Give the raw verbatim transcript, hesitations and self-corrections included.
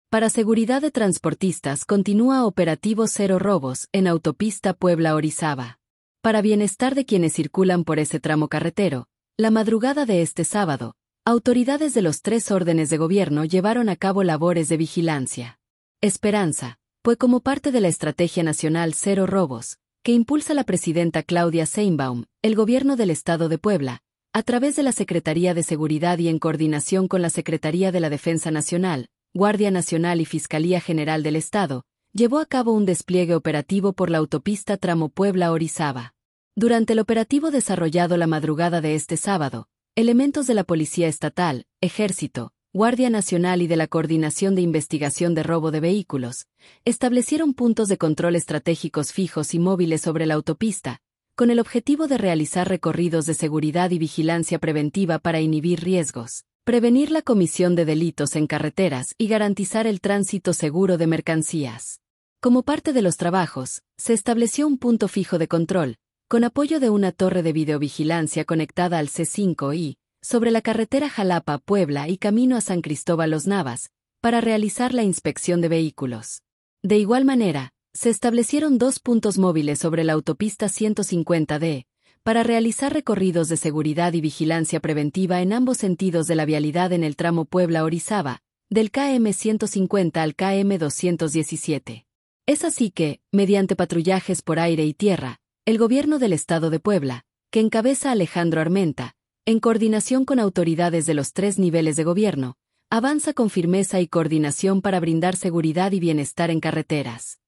Para seguridad de transportistas continúa operativo Cero Robos en autopista Puebla-Orizaba. Para bienestar de quienes circulan por ese tramo carretero, la madrugada de este sábado, autoridades de los tres órdenes de gobierno llevaron a cabo labores de vigilancia. Esperanza, pues como parte de la Estrategia Nacional Cero Robos, que impulsa la presidenta Claudia Sheinbaum, el gobierno del Estado de Puebla, a través de la Secretaría de Seguridad y en coordinación con la Secretaría de la Defensa Nacional, Guardia Nacional y Fiscalía General del Estado, llevó a cabo un despliegue operativo por la autopista tramo Puebla-Orizaba. Durante el operativo desarrollado la madrugada de este sábado, elementos de la Policía Estatal, Ejército, Guardia Nacional y de la Coordinación de Investigación de Robo de Vehículos, establecieron puntos de control estratégicos fijos y móviles sobre la autopista, con el objetivo de realizar recorridos de seguridad y vigilancia preventiva para inhibir riesgos, prevenir la comisión de delitos en carreteras y garantizar el tránsito seguro de mercancías. Como parte de los trabajos, se estableció un punto fijo de control, con apoyo de una torre de videovigilancia conectada al C cinco I, sobre la carretera Jalapa-Puebla y camino a San Cristóbal Los Navas, para realizar la inspección de vehículos. De igual manera, se establecieron dos puntos móviles sobre la autopista ciento cincuenta D, para realizar recorridos de seguridad y vigilancia preventiva en ambos sentidos de la vialidad en el tramo Puebla-Orizaba, del K M ciento cincuenta al K M doscientos diecisiete. Es así que, mediante patrullajes por aire y tierra, el gobierno del Estado de Puebla, que encabeza Alejandro Armenta, en coordinación con autoridades de los tres niveles de gobierno, avanza con firmeza y coordinación para brindar seguridad y bienestar en carreteras.